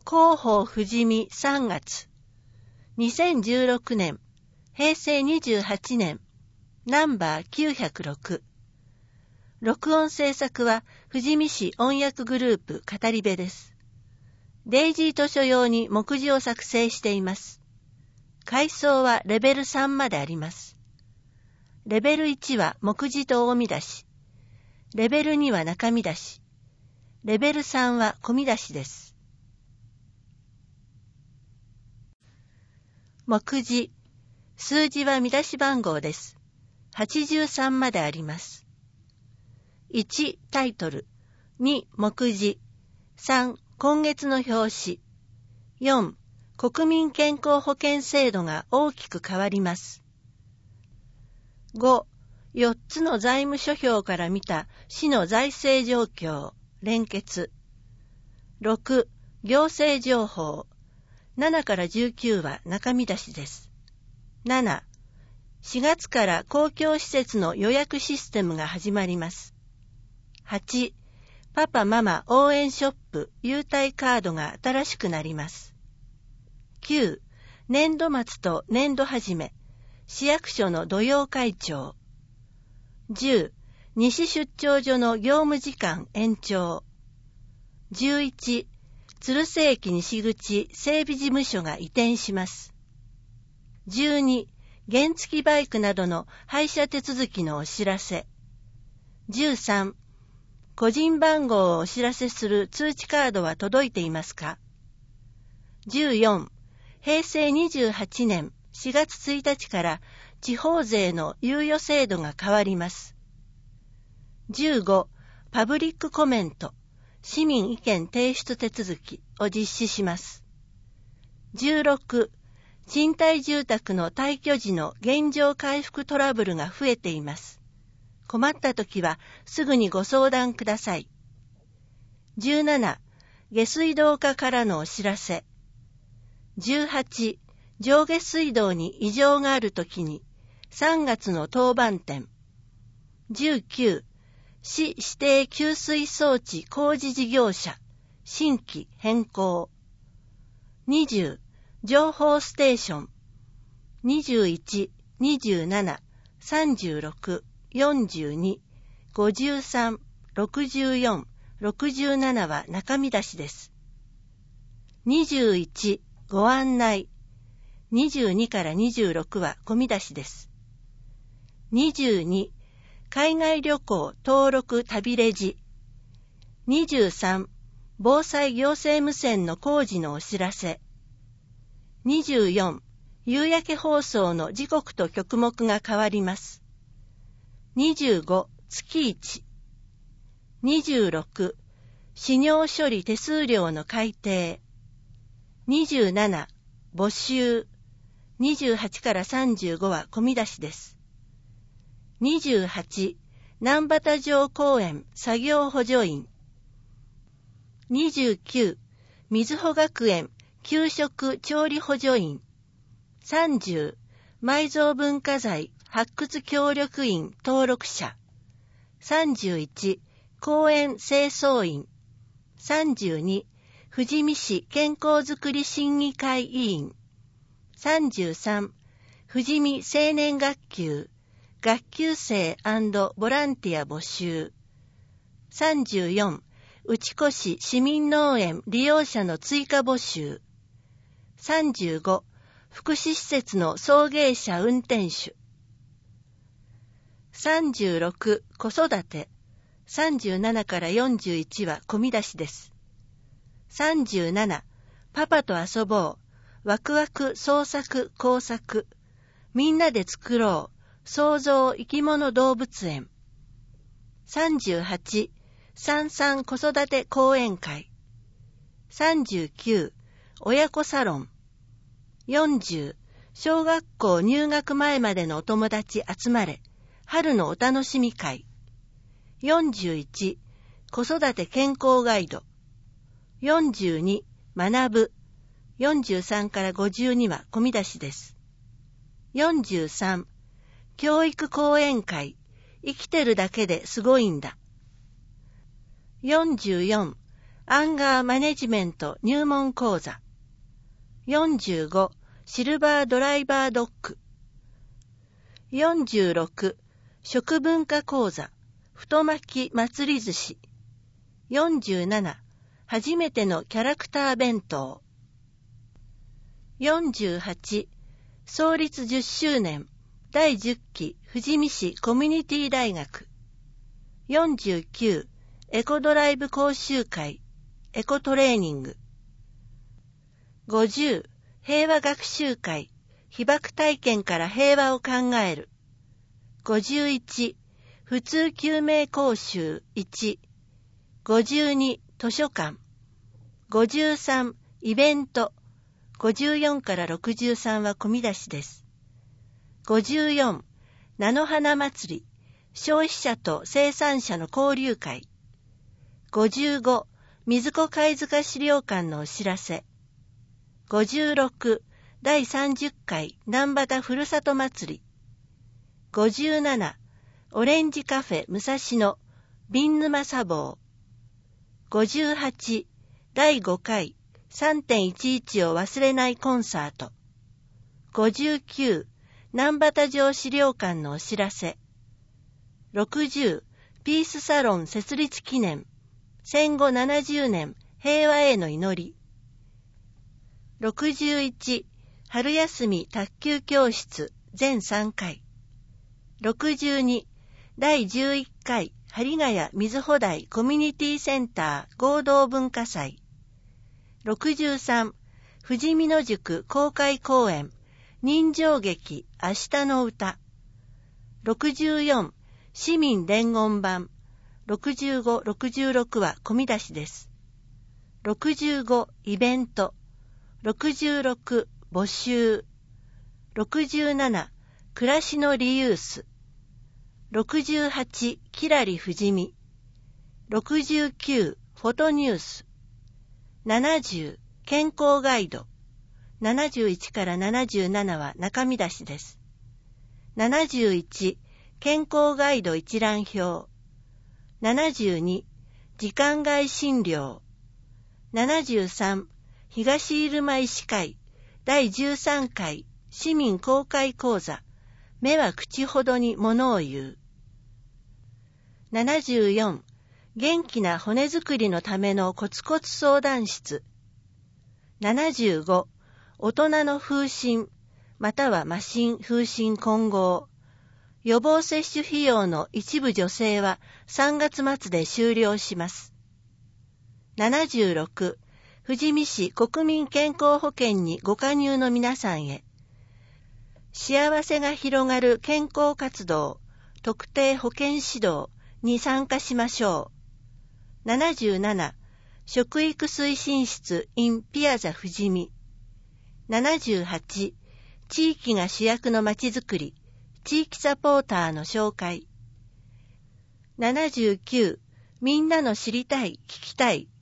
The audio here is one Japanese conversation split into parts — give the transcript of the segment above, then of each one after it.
広報富士見3月。2016年、平成28年、ナンバー906。録音制作は富士見市音訳グループ語り部です。デイジー図書用に目次を作成しています。階層はレベル3まであります。レベル1は目次と大見出し。レベル2は中見出し。レベル3は小見出しです。目次。数字は見出し番号です。83まであります。1、タイトル。2、目次。3、今月の表紙。4、国民健康保険制度が大きく変わります。5、4つの財務諸表から見た市の財政状況、連結。6、行政情報。7から19は中見出しです。7、4月から公共施設の予約システムが始まります。8、パパママ応援ショップ優待カードが新しくなります。9、年度末と年度始め、市役所の土曜会長。10、西出張所の業務時間延長。11、鶴瀬駅西口整備事務所が移転します。12、原付バイクなどの配車手続きのお知らせ。13、個人番号をお知らせする通知カードは届いていますか？ 14、平成28年4月1日から地方税の猶予制度が変わります。15、パブリックコメント、市民意見提出手続きを実施します。16、賃貸住宅の退去時の原状回復トラブルが増えています。困ったときはすぐにご相談ください。17、下水道課からのお知らせ。18、上下水道に異常があるときに3月の当番点。19、市指定給水装置工事事業者新規変更。20、情報ステーション。21、27、36、42、53、64、67は中見出しです。21、ご案内。22から26は小見出しです。22、海外旅行登録旅レジ。23、防災行政無線の工事のお知らせ。24、夕焼け放送の時刻と曲目が変わります。25、月1。26、資料処理手数料の改定。27、募集。28から35は小見出しです。28、南畑城公園作業補助員。29、瑞穂学園給食調理補助員。30、埋蔵文化財発掘協力員登録者。31、公園清掃員。32、富士見市健康づくり審議会委員。33、富士見青年学級学級生&ボランティア募集。34、内越市民農園利用者の追加募集。35、福祉施設の送迎車運転手。36、子育て。37から41は小見出しです。37、パパと遊ぼう。ワクワク創作工作。みんなで作ろう。創造生き物動物園。38、三々子育て講演会。39、親子サロン。40、小学校入学前までのお友達集まれ。春のお楽しみ会。41、子育て健康ガイド。42、学ぶ。43から52は小見出しです。43、教育講演会。生きてるだけですごいんだ。44、 アンガーマネジメント入門講座。45、シルバードライバードッグ。46、食文化講座、太巻き祭り寿司。47、初めてのキャラクター弁当。48、創立10周年、第10期富士見市コミュニティ大学。49、エコドライブ講習会、エコトレーニング。50、平和学習会、被爆体験から平和を考える。51、普通救命講習1。52、図書館。53、イベント。54から63は込み出しです。54、菜の花祭り、消費者と生産者の交流会。55、水子貝塚資料館のお知らせ。56、第30回南畑ふるさと祭り。57、オレンジカフェ武蔵野瓶沼茶房。58、第5回 3.11 を忘れないコンサート。59、南畑城資料館のお知らせ。60、ピースサロン設立記念。戦後70年平和への祈り。61、春休み卓球教室全3回。62、第11回針ヶ谷水穂台コミュニティセンター合同文化祭。63、富士見野宿公開公演人情劇明日の歌。64、市民伝言版。65、66は込み出しです。65、イベント。66、募集。67、暮らしのリユース。68、きらり富士見。69、フォトニュース。70、健康ガイド。71から77は中身出しです。71、健康ガイド一覧表。72、時間外診療。73、東入間医師会第13回市民公開講座目は口ほどに物を言う。74、元気な骨作りのためのコツコツ相談室。75、大人の風疹または麻疹風疹混合。予防接種費用の一部助成は3月末で終了します。76、富士見市国民健康保険にご加入の皆さんへ。幸せが広がる健康活動、特定保健指導に参加しましょう。77、食育推進室 in ピアザ富士見。78、地域が主役のまちづくり、地域サポーターの紹介。79、みんなの知りたい、聞きたい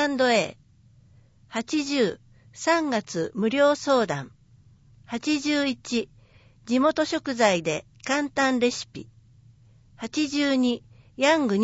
Q&A。80、3月無料相談。81、地元食材で簡単レシピ。82、ヤング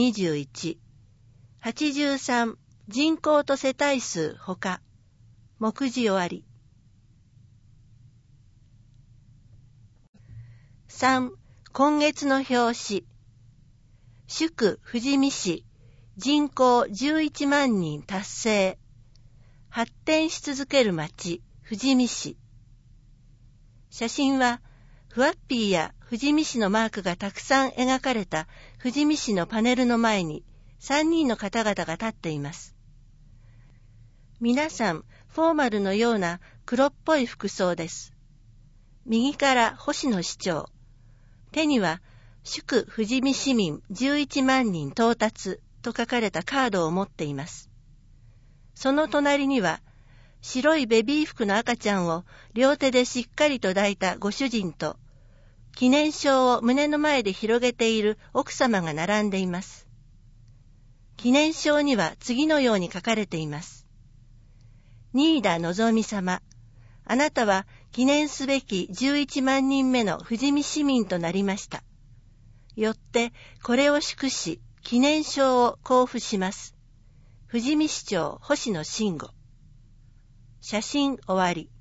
21。83、人口と世帯数ほか。目次終わり。3、今月の表紙。祝富士見市、人口11万人達成。発展し続ける町、富士見市。写真は、フワッピーや富士見市のマークがたくさん描かれた富士見市のパネルの前に3人の方々が立っています。皆さん、フォーマルのような黒っぽい服装です。右から星野市長。手には、祝富士見市民11万人到達と書かれたカードを持っています。その隣には、白いベビー服の赤ちゃんを両手でしっかりと抱いたご主人と、記念証を胸の前で広げている奥様が並んでいます。記念証には次のように書かれています。新田のぞみ様、あなたは記念すべき11万人目の富士見市民となりました。よってこれを祝し記念証を交付します。 富士見市長星野慎吾。写真終わり。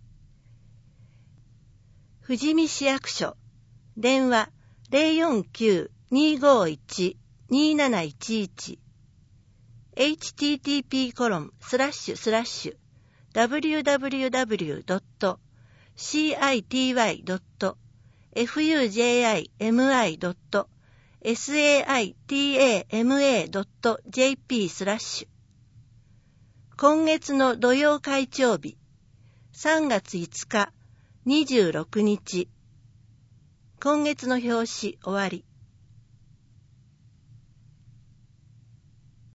富士見市役所。電話 049-251-2711 http://www.city.fujima.jp/ 今月の土曜会長日、3月5日、26日。今月の表紙終わり。